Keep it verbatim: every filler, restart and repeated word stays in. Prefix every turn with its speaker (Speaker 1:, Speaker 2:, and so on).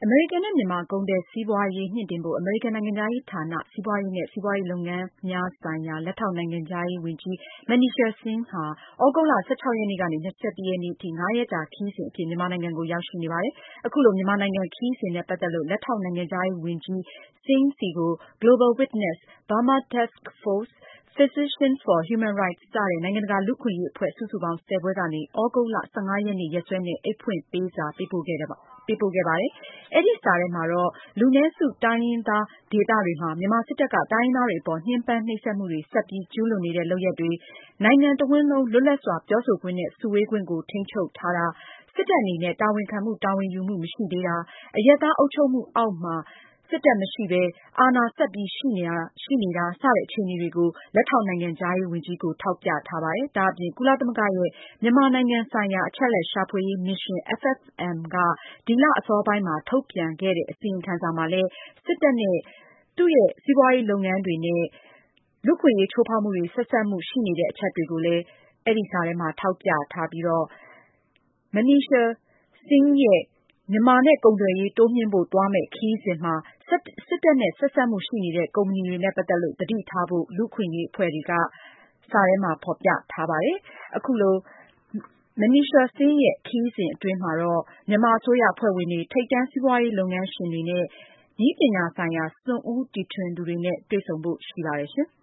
Speaker 1: အမေရိကန်နဲ့မြန်မာကုန်သည်စီးပွားရေးမြှင့်တင်ဖို့ အမေရိကန်နိုင်ငံခြားရေးဌာန စီးပွားရေးနဲ့ စီးပွားရေးလုပ်ငန်းများဆိုင်ရာ လက်ထောက်နိုင်ငံခြားရေးဝန်ကြီး Manisha Singh ဟာ သြဂုတ်လ ၁၆ ရက်နေ့ကနေ ၂၁ ရက်နေ့အထိ ငါးရက်ကြာခရီးစဉ်အဖြစ် မြန်မာနိုင်ငံကို ရောက်ရှိနေပါတယ်။ အခုလို မြန်မာနိုင်ငံခရီးစဉ်နဲ့ပတ်သက်လို့ လက်ထောက်နိုင်ငံခြားရေးဝန်ကြီး Singh ဆီကို Global Witness, Burma Task Force, Physicians for Human Rights စတဲ့ နိုင်ငံတကာလူ့အခွင့်အရေးအဖွဲ့ စုစုပေါင်း ၁၀ ဖွဲ့ကနေ သြဂုတ်လ ၁၅ ရက်နေ့ရက်စွဲနဲ့ အိတ်ဖွင့်ပေးစာပေးပို့ခဲ့ပါတယ်။ အဲဒီစာထဲမှာတော့ လူနည်းစုတိုင်းရင်းသားဒေသတွေမှာ မြန်မာစစ်တပ်က တိုင်းရင်းသားတွေအပေါ် ညှဉ်းပန်းနှိပ်စက်မှုတွေ ဆက်ပြီးကျူးလွန်နေတဲ့လုပ်ရပ်တွေ၊ နိုင်ငံတဝန်းလုံး လွတ်လပ်စွာပြောဆိုခွင့်နဲ့ စုဝေးခွင့်ကို ထိန်းချုပ်ထားတာ၊ စစ်တပ်အနေနဲ့ တာဝန်ခံမှု တာဝန်ယူမှုမရှိသေးတာ၊ အရပ်သားအုပ်ချုပ်မှုအောက်မှာ စစ်တပ်မရှိပဲ အာဏာဆက်ပြီးရှိနေတာ စတဲ့အခြေအနေတွေကို လက်ထောက်နိုင်ငံခြားရေးဝန်ကြီးကို ထောက်ပြထားပါတယ်။ ဒါအပြင် ကုလသမဂ္ဂရဲ့ မြန်မာနိုင်ငံဆိုင်ရာ အချက်အလက်ရှာဖွေရေးမစ်ရှင် F F M က ဒီလအစောပိုင်းမှာ ထုတ်ပြန်ခဲ့တဲ့ အစီရင်ခံစာမှာလည်း စစ်တပ်နဲ့ သူ့ရဲ့စီးပွားရေးလုပ်ငန်းတွေနဲ့ လူ့အခွင့်အရေးချိုးဖောက်မှုတွေ ဆက်စပ်မှုရှိနေတဲ့အချက်တွေကိုလည်း ထောက်ပြထားပြီး Manisha Singh ရဲ့ မြန်မာနဲ့ကုန်သွယ်ရေးတိုးမြှင့်ဖို့သွားမယ့်ခရီးစဉ်မှာ စစ်တပ်နဲ့ ဆက်စပ်မှုရှိနေတဲ့ ကုမ္ပဏီတွေနဲ့ပတ်သက်လို့ သတိထားဖို့ လူ့အခွင့်အရေးအဖွဲ့တွေက စာထဲမှာ ဖေါ်ပြထားပါတယ်။ အခုလို Manisha Singh ရဲ့ခရီးစဉ်အတွင်းမှာတော့ မြန်မာအစိုးရအဖွဲ့ဝင်တွေ၊ ထိပ်တန်းစီးပွားရေးလုပ်ငန်းရှင်တွေနဲ့ နည်းပညာဆိုင်ရာ စွန့်ဦးတီထွင်သူတွေနဲ့ တွေ့ဆုံဖို့ရှိပါတယ်။